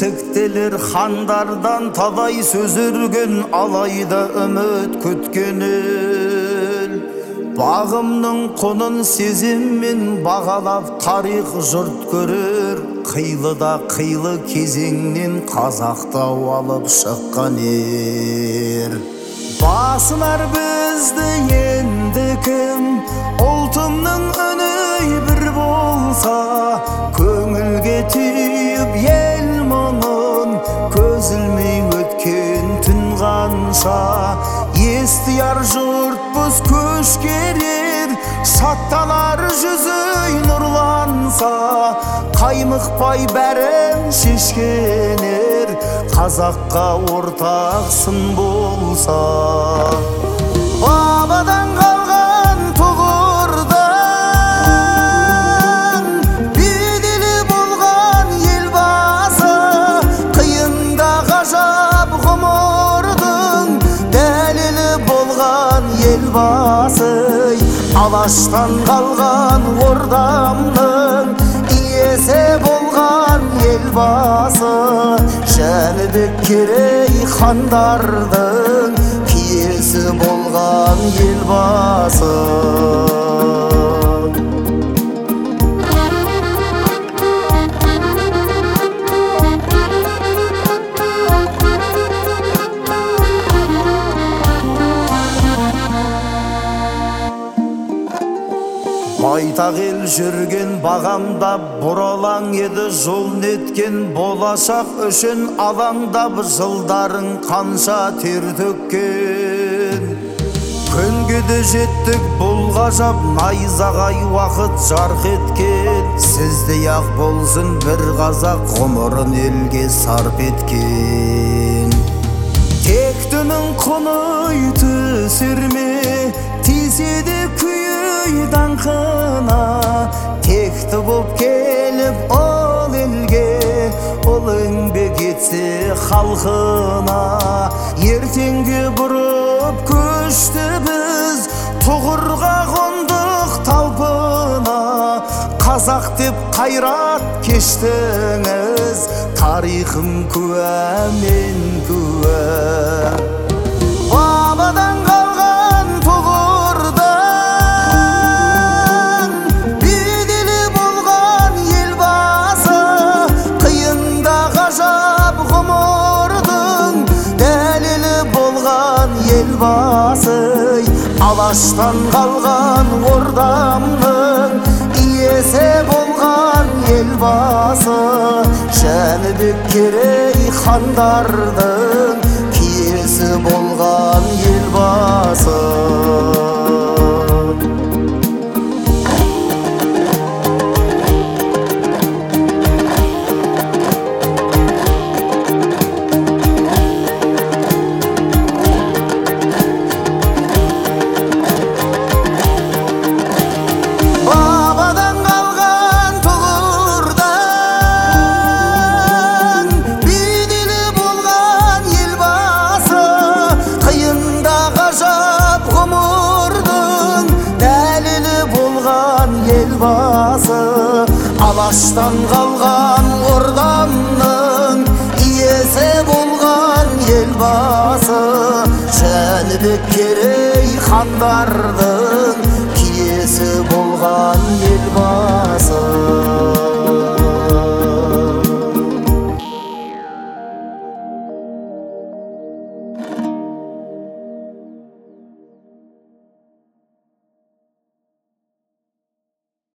тектелер хандардан талай сөз өрген, алайда үміт күткен ел. Бағымның құнын сезіммен бағалап тарих жұрт көрер, қилыда қилы кезеңнен қазақтау алып шыққан ер. Басынар бізді енді кім, ұлтымның үні бір болса, көңілге түйіп ел мұңын, көз ілмей өткен түн қанша. Естияр жұртпыз көш керер, шаттанар жүзі нұрланса, қаймықпай бәрін шешкенер, қазаққа ортақ сын болса. Бабадан қалған тұғырдан беделі болған елбасы, қиында ғажап ғұмырдың дәлелі болған елбасы. Алаштан қалған ордамның иесі болған елбасы, Жәнібек Керей хандардың киесі болған елбасы. Байтақ ел жүрген бағамдап, бұралаң еді жол неткен, болашақ үшін алаңдап, жылдарың қанша тер төккен. Күнге де жеттік бұл ғажап, найзағай уақыт жарқ еткен, сіздей ақ болсын бір қазақ ғұмырын елге сарп еткен. Тектінің құны түсер ме, тисе де күйі даңқына, текті боп келіп ол елге, ол еңбек етсе халқына. Ертеңге бұрып көшті біз, тұғырға қондық талпына, қазақ деп қайрат кештіңіз, тарихым куә мен куә. Бабадан қалған тұғырдан беделі болған елбасы, қиында ғажап ғұмырдың дәлелі болған елбасы. Алаштан қалған ордамның иесі болған елбасы, Жәнібек Керей хандардың киесі болған елбасы. Алаштан қалған ордамның иесі болған елбасы, Жәнібек Керей хандардың